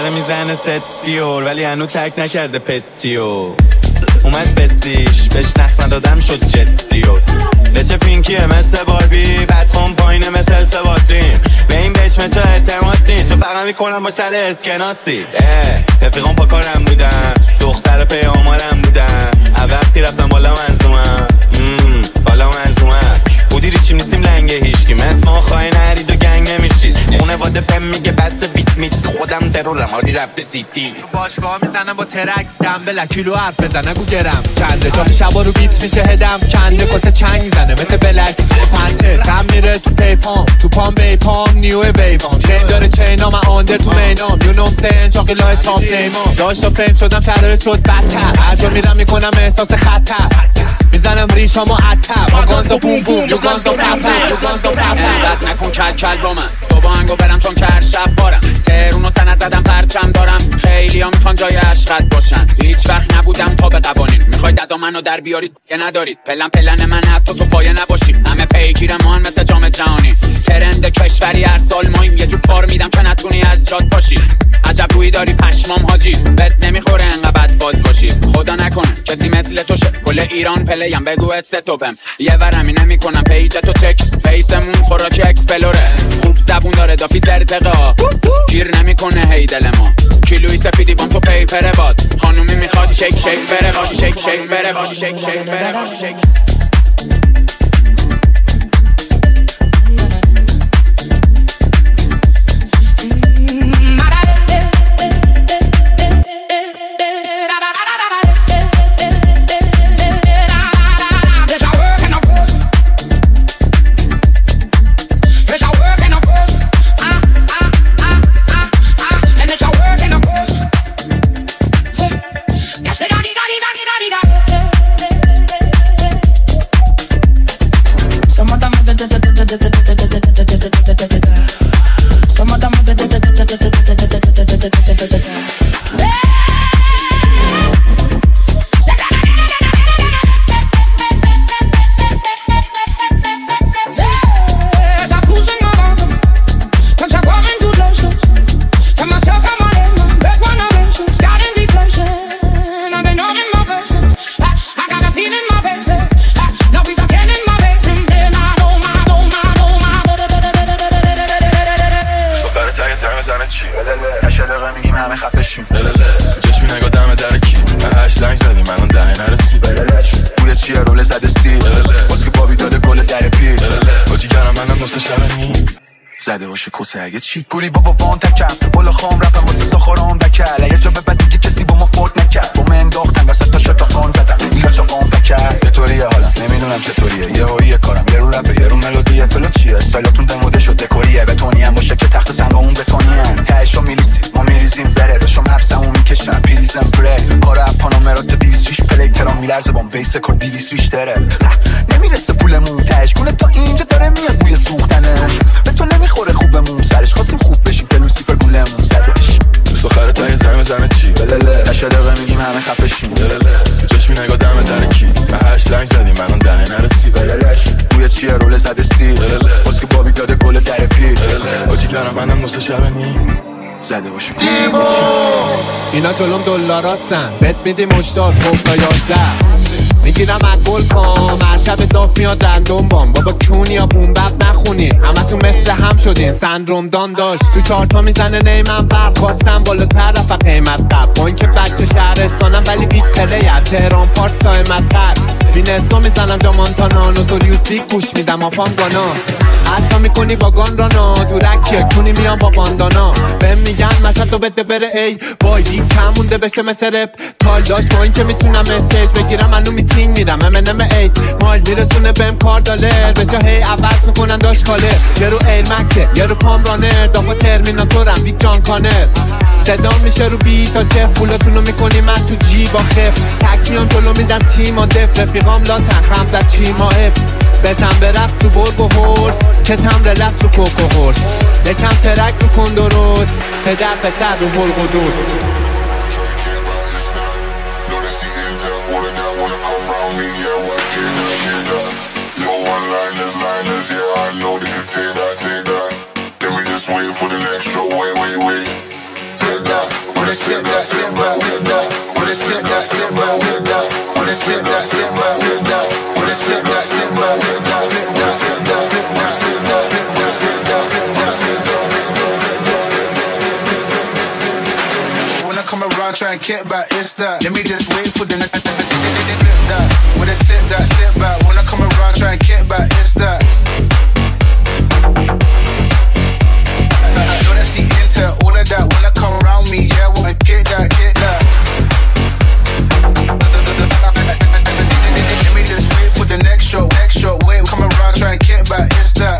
داره میزنه ستیور ولی هنو تک نکرده پتیو. اومد بسیش بهش نخ ندادم شد جدیو. لچه پینکیه مثل باربی بدخون پایینه مثل سواترین. به این بچ مچه اعتماد نید چون فقط میکنم با سر اسکناسی. رفیقان پا کارم بودن دختر پیامارم بودن. وقتی رفتم بالا منظومم بالا منظومم بودی ریچیم نیستیم لنگه هیشکی مثل ما خواهی نرید و گنگ نمیشید. خونه واده پم میگه بس بیت میت خودم ترورم حالی رفته سیتی. باشگاه میزنم با ترک دنبل کیلو حرف بزن نگو گرم کنده جا شبا رو بیت میشه هدم کنده کاسه چنگ میزنه مثل بلک پنته سم میره تو پیپام تو پام بیپام نیوه ویوام چین داره چینا من آندر تو مینام یونوم سین چاقی لای تاپ نیمام داشت و فیم شدم شرایط شد بدتر هر جا میرم میکنم احساس خطر میزنم ریشامو عطر ما گانزا بوم بوم یو گانزا پپر انقدر نکن کل کل با من صبح هنگو برم چون که هر شب بارم تهرونو سند زدم پرچم دارم خیلی ها میخوان جای عشقت باشن هیچ وقت نبودم پا به قوانین میخوای ددا منو در بیارید یا ندارید پلن من حتی تو پایه نباشی همه پیگیر ما مثل جام جهانی ترند کشوری هر سال مایم یه جو کار میدم که نتونی از جات باشی عجب روی داری پشمام حاجی بهت نمیخوره انقدر بدفاز باشی خدا نکنه کسی مثل تو شه کل ایران پلیم بگو استوپم یه ورمی نمیکنم پیج تو چک فیسمون خوراک اکسپلوره خوب زبون داره دافی ارتقا گیر نمیکنه هی دل ما کیلوی سفیدی بام تو پیپره باد خانومی میخواد شیک شیک بره باش شیک شیک بره باش شیک شیک بره باش چشمی نگاه دم در کی هشت زنگ زدی منو دهه نرسی بوی چیه رول زده سی باز که بابی داده گل در پیر باجی گرم منم نصف شب نی زده باشه کسه اگه چی گولی بابا وان تکم بالا خام رپم واسه ساخاران بکل اگه جا ببن دیگه کسی با ما فورت نکرد با من انداختن وسط تا شتا آن زدم ایرا چا قام بکر یه طوریه حالا نمیدونم چطوریه یه هاییه کارم یه رو رپه یه رو ملودیه فلو چیه استایلاتون دموده شد دکوریه بتونی هم باشه که تخت سنگ اون بتونیه تهشو میلیسی ما میریزیم بره داشم حبسمو میکشم پیریزم بره کار اپانامرات 206 پلی ترام میلرزه بام بیس کار 200 تره نمیرسه پولمون تهش کنه تا اینجا داره میاد بوی سوختنش به تو نمیخوره خوبمون سرش خواستیم خوب بشیم که لوسیفر گولمون زدش دوست آخر تای زنه چی بلله 8 دقیقه میگیم همه خفه شیم بلله چشمی نگاه دم در کی به هشت زنگ زدی منو دهه نرسی بللش بوی چیه رول زده سی باز که بابی داده گل در پیر باجی گرم منم نصف شب نی زده باشه اینا جلوم دلاراستن بهت میدی مشتاق گفت تا 11 میگیرم از گل پام هر شب داف میاد رندوم بام بابا کونی یا بوم بب نخونین همه تو مثل هم شدین سندروم دان داشت تو چارتا میزنه نیمم برق خواستم بالاتر رفت قیمت قب با اینکه بچه شهرستانم ولی بیت پلیه تهران پارس سایمت قد فینستو میزنم جا مانتانا نوتوریوسی گوش میدم آپام گانا حتی میکنی با گان رانا دورکیه کونی میام با باندانا بهم میگن مشهد تو بده بره ای بایدی کم مونده بشه مثل رپ تال داش با این که میتونم مسیج بگیرم منو میتینگ میرم M&M 8 مال میرسونه بهم $4 به جا هی عوض میکنن داش کاله یه رو ایر مکسه یه رو پام رانر دافا ترمیناتورم بیگ جان کانر صدا میشه رو بی تا جف پولاتونو میکنی من تو جی با خف تک میام جلو میدم تیم و دف رفیقام لاتن خمزد چی ماهف بزن برقص تو برگ و هورس که تمر لس رو کوک و هورس یکم ترک رو کن درست پدر پسر رو حلق و دوست Wait. Take that. a step back, step back, with that. With a step back, step back, with that. When I come around, try and get back, it's that. Let me just wait for the that. With a step back, step back. When I come around, try and get back, it's that. I know that she into all of that. When I come around me, yeah, I wanna get that, get that. Let me just wait for the next show, wait, come around, try and get back, it's that.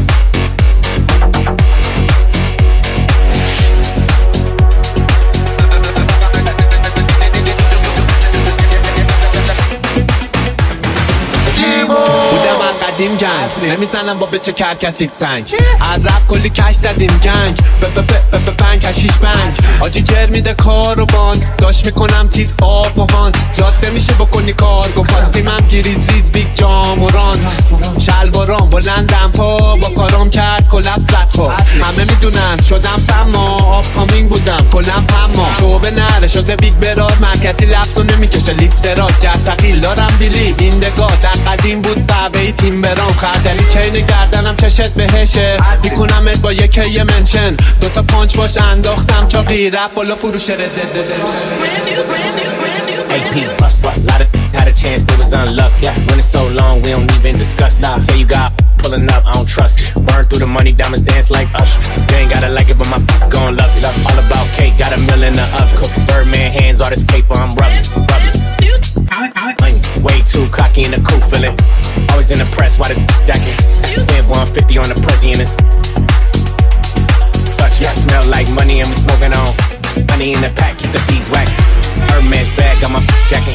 قدیم جنگ نمیزنم با بچه کرد کسیف سنگ از رب کلی کش زدیم گنگ بنگ کشیش بنگ آجی جر میده کار و باند داشت میکنم تیز آب و هاند جاده میشه بکنی کارگو پاتیمم گیریز ریز بیگ جام و راند شلوارام بلندم پا با کارام کرد کلپس زد خب همه میدونن شدم سما آب کامینگ بودم کلم پما شعبه نره شده بیگ براد من کسی لفظو نمیکشه لیفترات گر سقیل دارم بیلی این دگاه در قدیم بود بابه تیم برام خردلی چین گردنم چشت بهشه میکنمت با یه منشن دوتا پانچ باش انداختم چاقی رفت والا فروش AP bust a lot of had a chance, they was unluck. Yeah, when it's so long, we don't even discuss. Nah, say you got pulling up, I don't trust it. Burn through the money, diamonds dance like Usher. You ain't gotta like it, but my gon' love it. All about cake, got a meal in the oven. Birdman hands, all this paper, I'm rubbing. Way too cocky in the cool feeling. Always in the press, why this jacking? Spend 150 on the president. Yeah, smell like money and we smoking on. Honey in the pack, keep the bees waxed. Hermes badge on my jacket.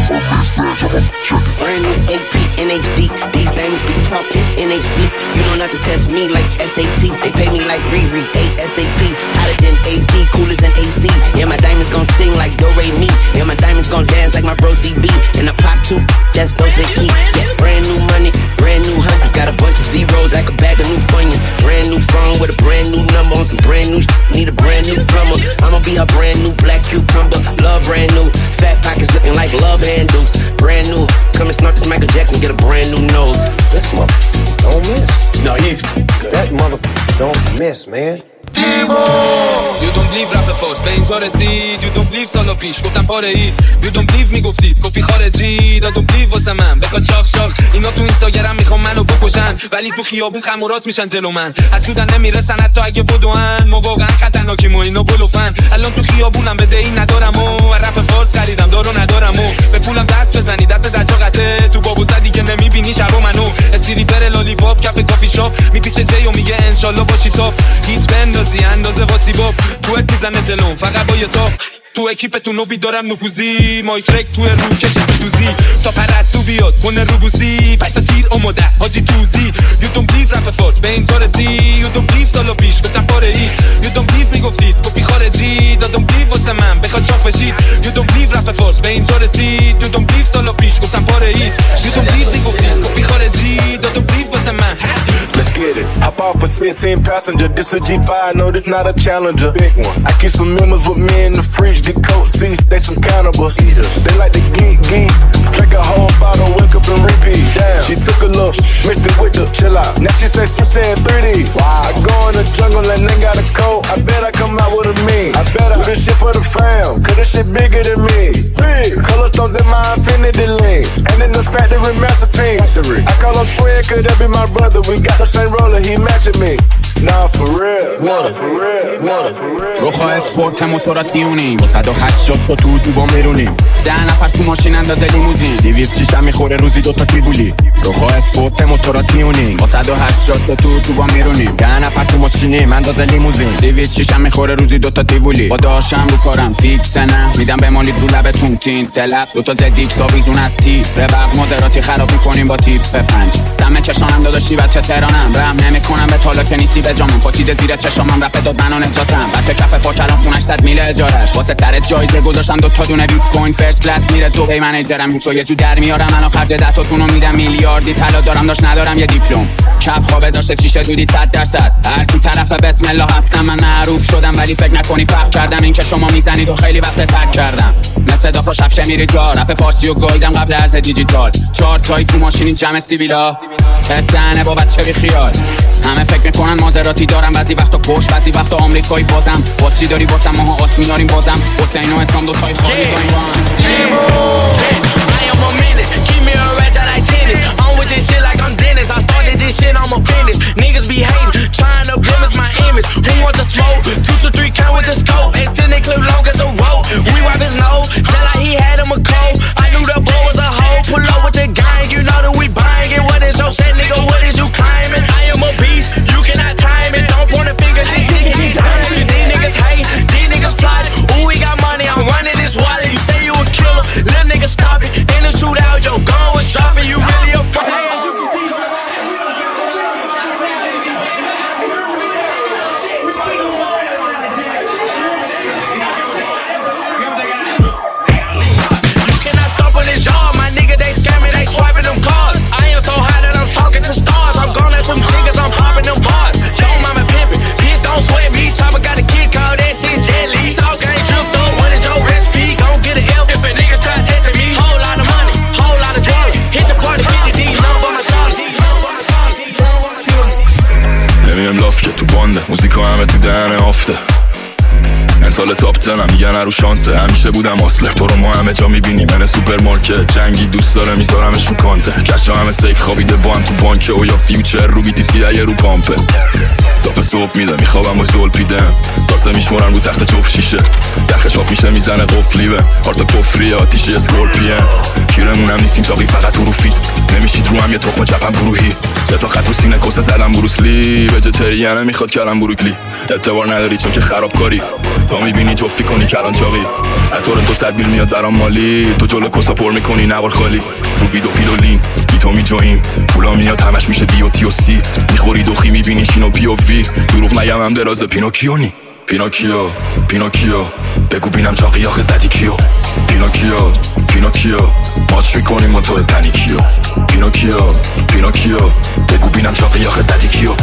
Brand new AP, NHD. These things be talking in they sleep. You don't have to test me like SAT. They pay me like Riri, ASAP. Hotter than AZ, coolers than AC. Yeah, my diamonds gon' sing like Do Re Mi. Yeah, my diamonds gon' dance like my bro CB. And I pop two, that's Dose Key. Yeah, brand new money, brand new hundreds. Got a bunch of zeros like a bag of new Funyuns. Brand new phone with a brand new number on some brand new need a brand new plumber. I'ma be her brand new black cucumber. Love brand new, fat pockets looking like love handles. Brand new, come and snort this Michael Jackson, get a brand new nose. This mother don't miss. No, he's good. That mother don't miss, man. You don't believe rap force به اینجا رسید. You don't believe سالو پیش گفتم پاره ای. You don't believe میگفتید کپی خارجی. You don't believe واسه من بخواد شاخ اینا تو اینستاگرام میخوام منو بکشن ولی تو خیابون خم و راست میشن جلو من حسودن نمیرسن حتی اگه بدوئن ما واقعا خطرناکیم و اینا بلوفن الان تو خیابونم بدهی ندارم و رپ فارس خریدم دارو ندارم و به پولم دست بزنی دست در جا قطعه تو بابو زدی که نمیبینی شبا منو اسیری بره لالی پاپ کافه کافی شاپ میپیچه جی و میگه انشالله باشی تاپ هیچ بندازی اندازه واسه باب تو میزنه جلوم فقط با یه تاپ تو اکیپتون رو بیدارم نفوذی مای ترک تو رو کشه تو دوزی تا پرستو بیاد کنه روبوسی پشت تا تیر اومده حاجی توزی You don't believe رپ فارس به اینجا رسی You don't believe سالو پیش گفتم پاره ای You don't believe میگفتید کپی خارجی You don't believe واسه من بخواد شاخ بشید You don't believe رپ فارس به اینجا رسی You don't believe سالو پیش گفتم پاره ای You don't believe میگفتید کپی خارجی You don't believe واسه من Let's get it. Hop off a 16 passenger. This a G5, no, this not a Challenger. Big one. I keep some members with me in the fridge. Get coat seats, they some cannibals. They like to geek. Drink a whole bottle, wake up and repeat. Damn, she took a look, mixed it with the chill out. Now she say she said 3D. Wow. I go in the jungle and they got a coat. I bet I come out with a mean. I bet I do this shit for the fam, cause this shit bigger than me. Big. Color stones in my infinity link. And in the factory masterpiece. I call him twin, could that be my brother? We got the same roller, he matching me. Nah, for real. روخا اسپورت موتورا تیونینگ 180 تا تو با میرونیم 10 نفر تو ماشین اندازه لیموزین 206 هم میخوره روزی دوتا تیوولی روخا اسپورت موتورا تیونینگ 180 تا تو با میرونیم 10 نفر تو ماشینیم اندازه لیموزین 206 هم میخوره روزی دوتا تیوولی با داشتم رو کارم فیکسنم میدم بمانید رو لبتون تین دلب دوتا زدیکس آویزون از تی ربق مزراتی خراب میکنیم با تیپ 5 سم چشانم داداشی بچه تهرانم رحم نمیکنم به تالا که نیستی جامم پاچیده زیر چشامم رپ داد منو نجاتم بچه کف پا کلام خونش 100 میل اجارش واسه سر جایزه گذاشتم 2 تا دونه بیت کوین فرست کلاس میره دبی منیجرم رو یه جو در میارم من آخر 10 تاتونو میدم میلیاردی طلا دارم داش ندارم یه دیپلم کف خوابه داشته شیشه دودی 100% هر کی طرف بسم الله هستم من معروف شدم ولی فکر نکنی فرق کردم این که شما میزنید و خیلی وقت ترک کردم مثل دافا شب شمیری جا رپ فارسی و گایدم قبل ارز دیجیتال 4 تایی تو ماشین جمع سیویلا حسنه با بچه بی خیال همه فکر میکنن مازراتی دارم بعضی وقتا پوش بعضی وقتا آمریکایی بازم باز چی داری واسم ماها آس میاریم بازم حسین و اسلام 2 تای خالی داریم Keep me a ratchet like tennis. On with this shit like I'm Dennis. I started this shit, I'm a business. Niggas be hating, trying to blemish my image. Who want the smoke? 2 to 3 count with the scope. Extended clip long as a rope. We wipe his nose, tell like he had him a cold. I knew the boy was a hoe. Pull up with the gang, you know that we buying it. What is your shit, nigga? What is you climbing? I am a beast, you cannot time it. Don't point a finger, this shit can be diamond. These niggas hate, these niggas plot. Ooh, we got money, I'm running this wallet. You say you a killer, little nigga stop it. In the shootout, yo, gun was dropping. You really a fuck. موزیکا همه تو دهن آفته انسال تاپ تنم میگن رو شانسه همیشه بودم اصله تو رو ما همه جا میبینی من سوپرمارکت جنگی دوست داره میذارمش رو کانته کشا همه سیف خوابیده با هم تو بانکه و یا فیوچر رو بیتی سی اگه رو پامپه دافه صبح میده میخوابم و زول پیدم داسه میشمارن رو تخت جفت شیشه دخش آب میشه میزنه قفلی به آرتا کفری آتیشی اسکورپیه کیرمونم نیستیم چاقی فقط رو فیت نمیشید رو هم یه تخم چپم گروهی 3 تا خط و سینه کسه زدم بروسلی وجتریانه میخواد کلم بروکلی اعتبار نداری چون که خرابکاری تا میبینی جفتی کنی کلان چاقی اتورن تو 100 میل میاد برام مالی تو جلو کسا پر میکنی نوار خالی رو ویدو پیلولین بیتو میجویم پولا میاد همش میشه بیوتی و سی میخوری دوخی میبینی شینو پی و وی دروغ نگم هم دراز پینوکیونی پینوکیو بگو بینم چاقی آخه زدی کیو پینوکیو ماچ میکنیم ما تو پنیکیو پینوکیو بگو بینم چاقی آخه زدی کیو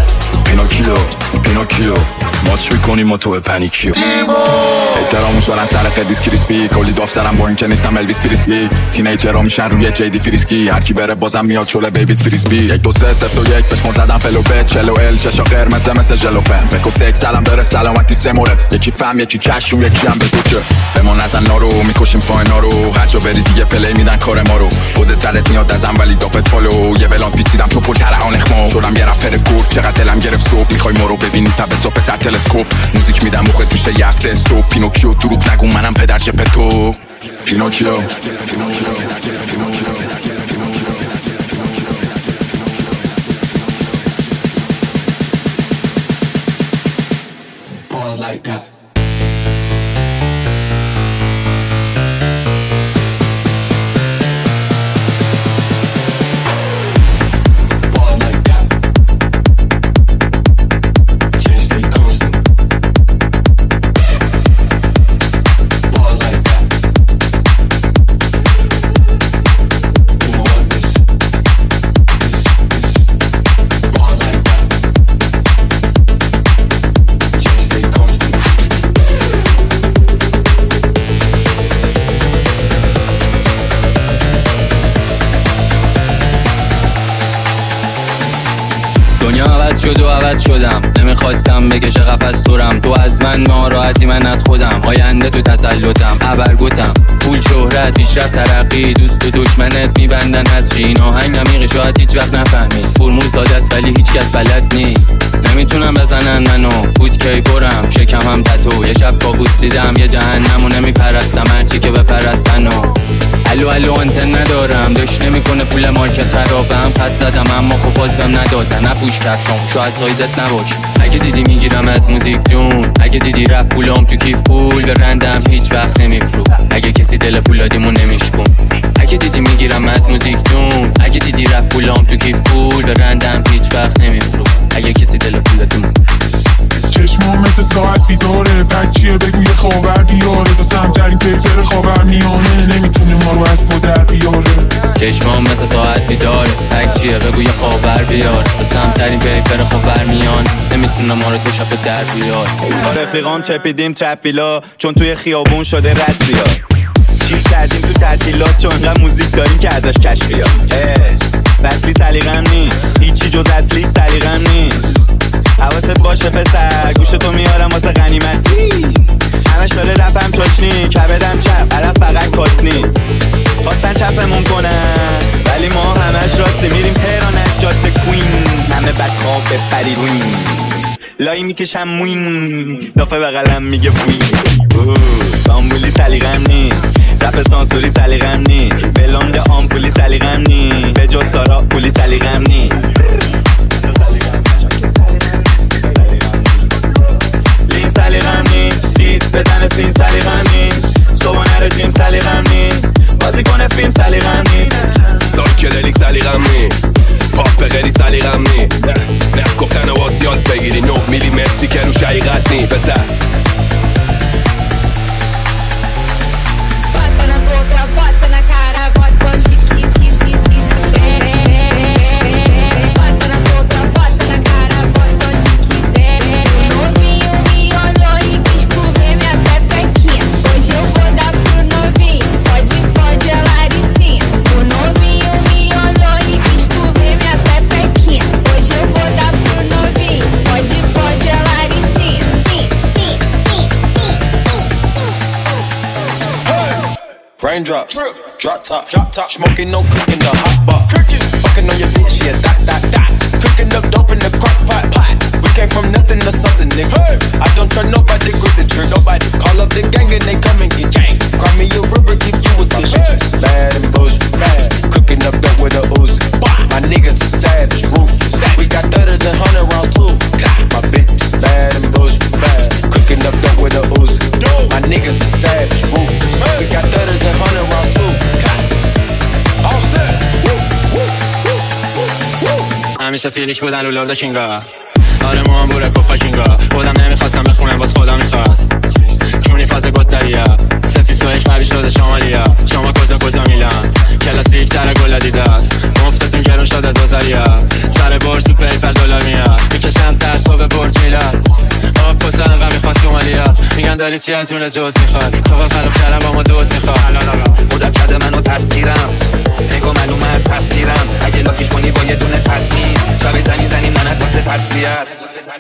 پینوکیو ماچ میکنیم ما تو پنیکیو احترامو شدن سر قدیس کریسپی کلی داف سرم با این که نیستم الویس پریسلی تینیجرها میشن روی جیدی فریسکی هرکی بره بازم میاد چوله بیبیت فریسبی 1 2 3 0 2 1 بشمار زدم فلو بت چلو ال چشا قرمز مثل ژلوفن بکو سکس سلام داره سلامتی 3 مورد یکی فهم یکی کشون یکی هم بگو که به ما نزن نارو میکشیم فاینا رو هر جا بری دیگه پلی میدن کار ما رو خودت درت میاد ازم ولی دافت فالو یه بلان پیچیدم تو پل ترهان اخمو شدم یه رپر گرد چقدر دلم گرفت صبح میخوای ما رو ببینی تا به صبح سر تلسکوپ موزیک میدم مخت میشه یه هفته استوب پینوکیو دروغ نگو منم پدر چپتو پینوکیو like that. عوض شدم نمیخواستم بکشه قفس دورم تو از من ناراحتی من از خودم آینده تو تسلطم ابرگوتم پول شهرت پیشرفت ترقی دوست و دشمنت میبندن از چین آهنگ عمیقی شاید هیچ وقت نفهمی فرمول ساده است ولی هیچ کس بلد نی نمیتونم بزنن منو بود کیفورم شکم هم تتو یه شب کابوس دیدم یه جهنمو نمیپرستم هرچی که بپرستنو الو آنتن ندارم داشت نمیکنه پول مارکت خرابم خط زدم اما خب باز بهم ندادن نپوش کفشام شاید سایزت نباش اگه دیدی میگیرم از موزیک جون اگه دیدی رفت پولام تو کیف پول به رندم هیچ وقت نمیفرو اگه کسی دل فولادیمو نمیشکن اگه دیدی میگیرم از موزیک جون اگه دیدی رفت پولام تو کیف پول به رندم هیچ وقت نمیفرو اگه کسی دل فولادیمو چیه بگو یه خبر بیار به سمترین بیپر خبر میان نمیتونم ما رو تو شب در بیار رفیقام چپیدیم ترپیلا چون توی خیابون شده رد بیار چیز کردیم تو تعطیلات چون انقدر موزیک داریم که ازش کش بیاد فصلی سلیقم نی هیچی جز اصلی سلیقم نی حواست باشه پسر گوشتو میارم واسه غنیمت همش داره رپم چاشنی کبدم چپ عرب فقط کاس نیست خواستن چپمون کنن ولی ما همش راستی میریم تهران از جاده کوین همه بدخواب بپریروین لایی میکشم موین دافه بغلم میگه وین آمبولی سلیقم نی رپ سانسوری سلیقم نی بلوند آمپولی سلیقم نی به جز سارا پولی سلیقم نی لین سلیقم نی دید بزن سین سلیقم نی صبح نره جیم سلیقم نی بازی کنه فیلم سلیقم نیست سایکدلیک سلیقم نی پاپ غیری سلیقم نی نه گفتن واس یاد بگیری 9 میلیمتری که رو شقیقت نی بزن bota na cara, bota com bota na boca, bota na cara, bota onde quiser. Novinho me olhou e quis comer minha pepequinha. Hoje eu vou dar pro novinho, pode a Laricinha. O novinho me olhou e quis comer minha pepequinha. Hoje eu vou dar pro novinho, pode a Laricinha. Raindrop, drop top, smoking, no cooking, the hot box. Fucking on your bitch, yeah, that. Cooking up dope in the crock pot. We came from nothing to something, nigga. I don't trust nobody, grip the trigger. Nobody call up the gang and they come and get gang. Cry me a river, give you a tissue. It's bad and bullshit, bad. Cooking up dope with a Uzi. My niggas are savage, ruthless. We got 30s and 100 rounds too. My bitch is bad and bullshit, bad. Cooking up dope with a Uzi. My niggas are savage, ruthless. We got 30s and 100 rounds too. All set. همیشه فیلیش بودن رو لرد کینگا آره ما هم بوره کفا کینگا خودم نمیخواستم بخونم باز خدا میخواست کونی فاز گتریا سفیسویش قوی شده شمالیا شما کجا میلان کلاسیک تر گل دیداست مفتتون گرون شده دوزاریا سر برج تو پیپل دلار میاد میکشم ترسو به برج میلاد آب کسا انقدر میخواست اومالیاست میگن داری چی از اون جز میخواد چقا خلاف کردم با ما دوز میخواد مدت کرده منو تصگیرم نگو معلومه پسگیرم اگه لاکیش کنی با یه دونه تصمیم شبی زنی نانت واسه تسلیت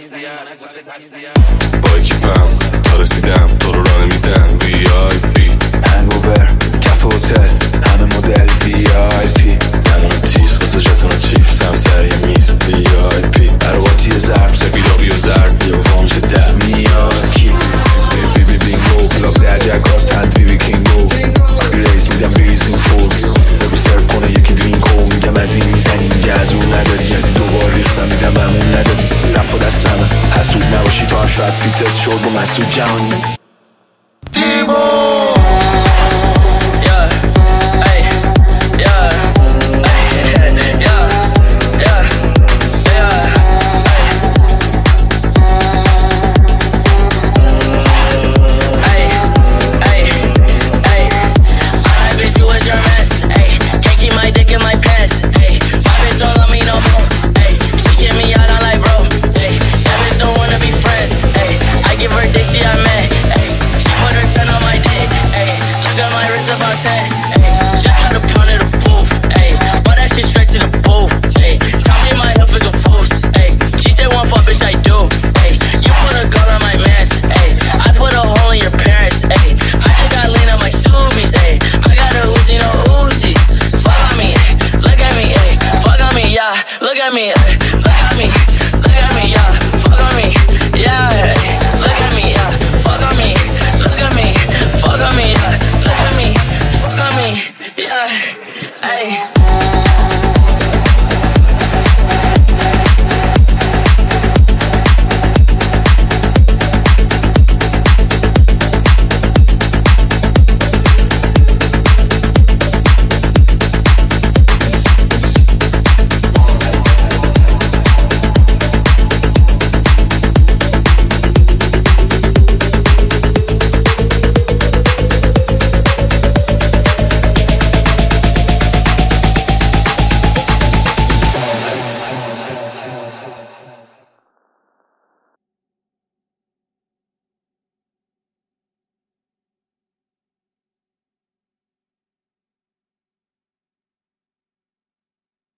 با اکیپم تا رسیدم تو رو راه نمیدن VIP هنگوور کف هتل همه مدل VIP نمونه تیز واسه جتون چیپس هم سر یه میز VIP برواتی زرب سفیدابی و زرد یه وام شده میاد کی بی بینگو کلاب درجه کاس هند بی کینگو ریز میدم بریزیم فول بگو سرف کنه یکی درینکو میگم از این میزنی میگه از اون نداری از دوبار ریختم میدم همون نداری رفت و دستمه حسود نباشی تو هم شاید فیتت شد با مسعود جهانی Look at me, yeah.